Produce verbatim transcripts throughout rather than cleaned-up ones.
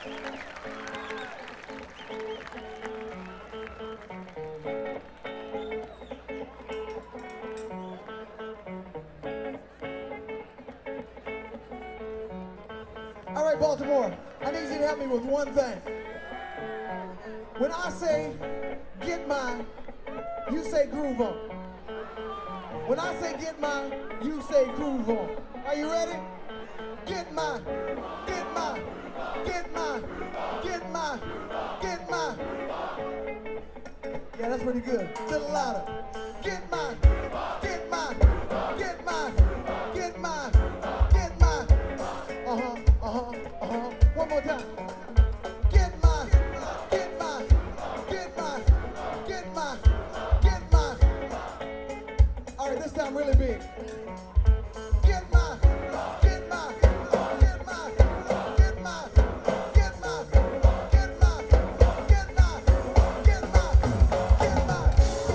All right, Baltimore, I need you to help me with one thing. When I say get mine, you say groove on. When I say get mine, you say groove on. Are you ready? Get mine, get mine, get mine, get mine, get mine. Yeah, that's pretty good. A little louder. Get mine, get mine, get mine, get mine, get mine. Uh-huh, uh-huh, uh-huh. One more time. Get mine, get mine, get mine, get mine, get mine. All right, this time really big. Get mine, get mine, get mine, get mine, get mine, get mine, get mine, get mine, get mine.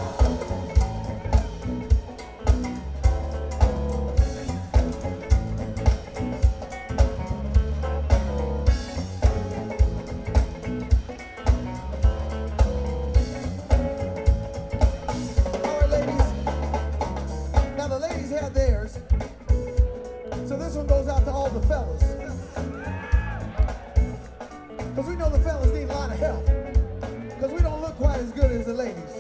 All right, ladies. Now the ladies have theirs. So this one goes out to all the fellas. Because we know the fellas need a lot of help. Because we don't look quite as good as the ladies.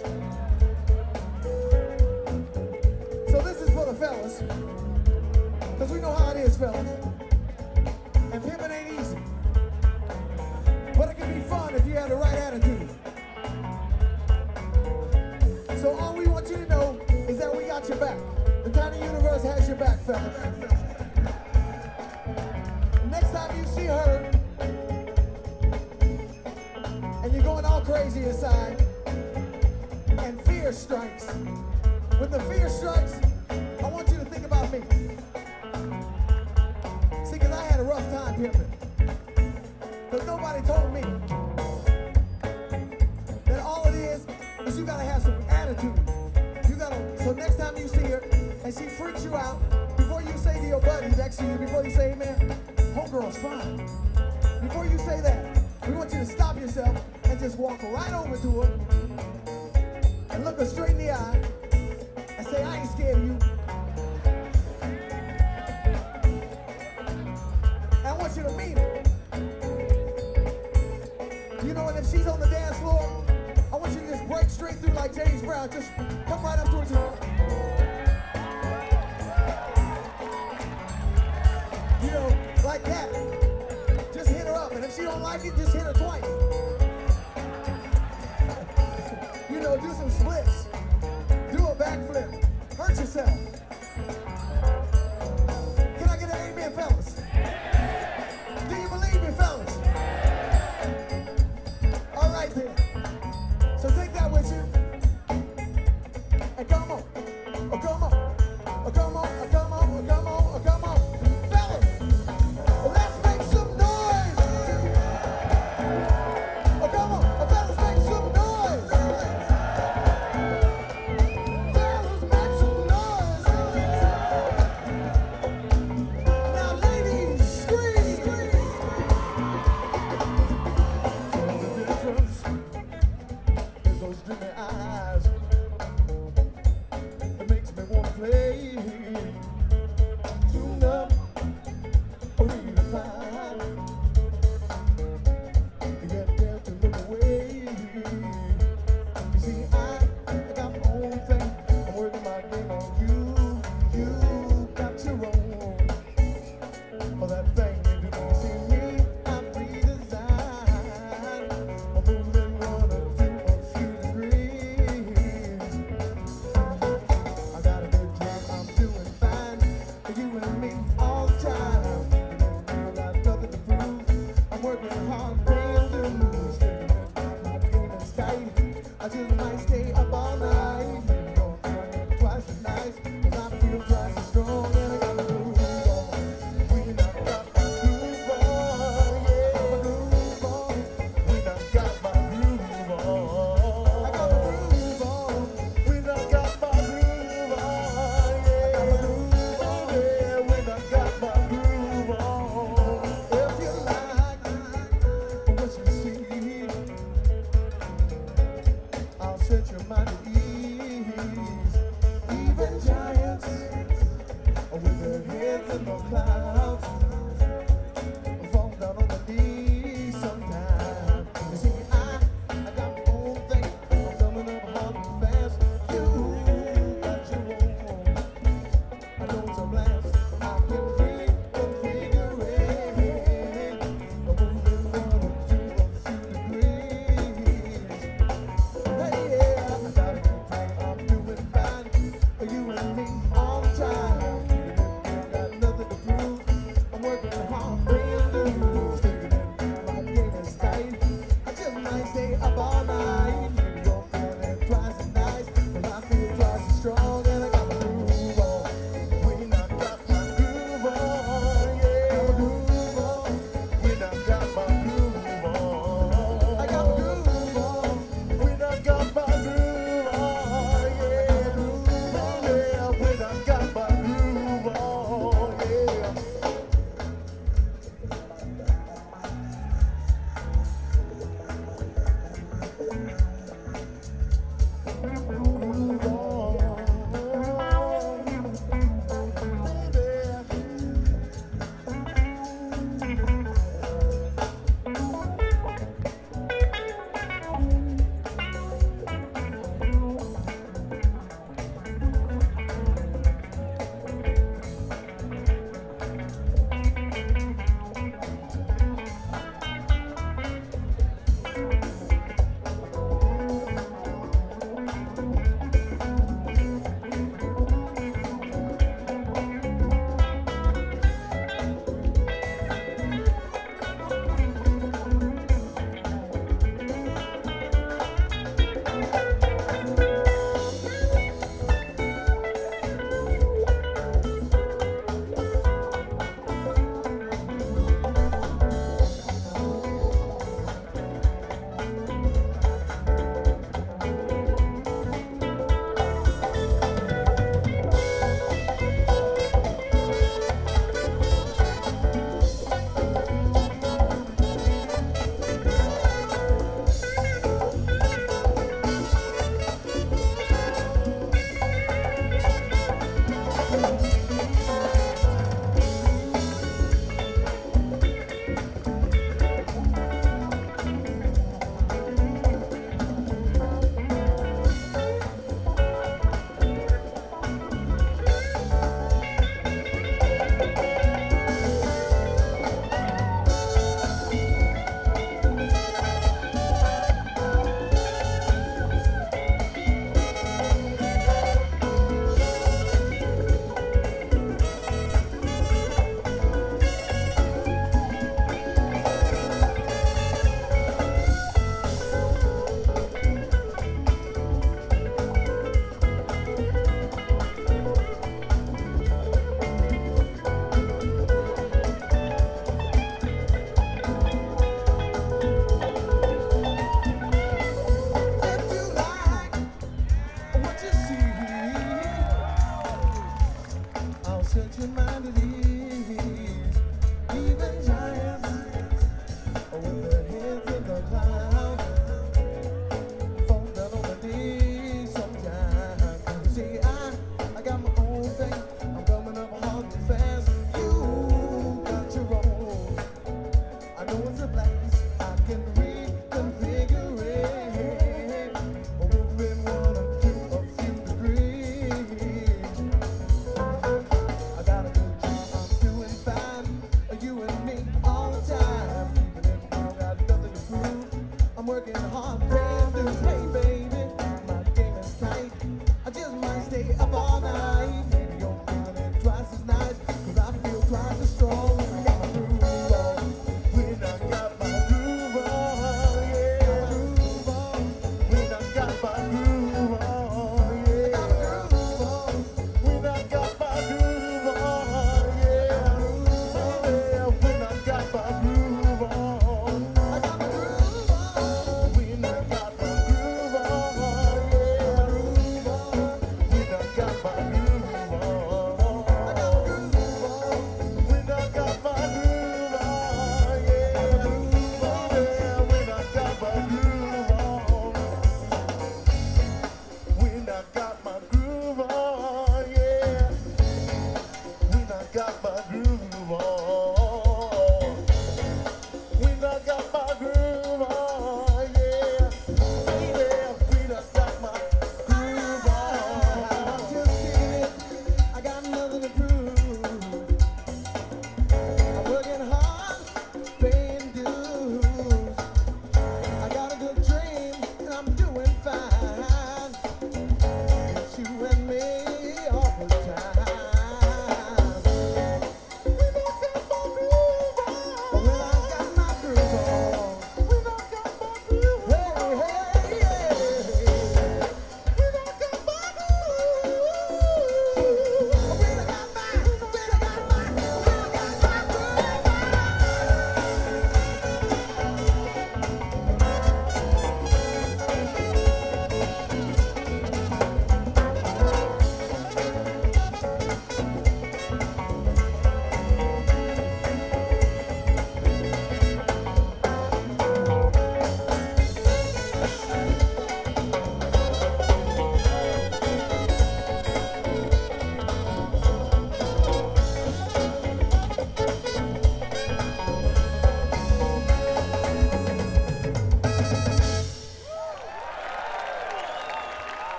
So this is for the fellas. Because we know how it is, fellas. And pimping ain't easy. But it can be fun if you have the right attitude. So all we want you to know is that we got your back. The Tiny Universe has your back, fellas. Next time you see her, and you're going all crazy inside, and fear strikes. When the fear strikes, I want you to think about me. See, because I had a rough time pimping. Because nobody told me that all it is is you gotta have some attitude. You gotta, so next time you see her, and she freaks you out, before you say to your buddy next to you, before you say, hey man, homegirl's fine. Before you say that, we want you to stop yourself and just walk right over to her and look her straight in the eye and say, I ain't scared of you. And I want you to mean it. You know, and if she's on the dance floor, I want you to just break straight through like James Brown. Just come right up towards her. You know, like that. Just hit her up. And if she don't like it, just hit her twice. You know, do some splits. Do a backflip. Hurt yourself. Can I get an amen, fellas? Do you believe me, fellas? All right, then. So take that with you. And come on. Oh, come on. Oh, come on. Oh, come on. Oh, come on. Oh, come on. Fellas, let's make some noise. Oh, come on. Oh, fellas, make some noise. Fellas, make some noise.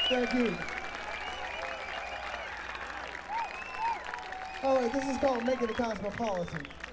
Thank you. All right, this is called Making It Cosmopolitan.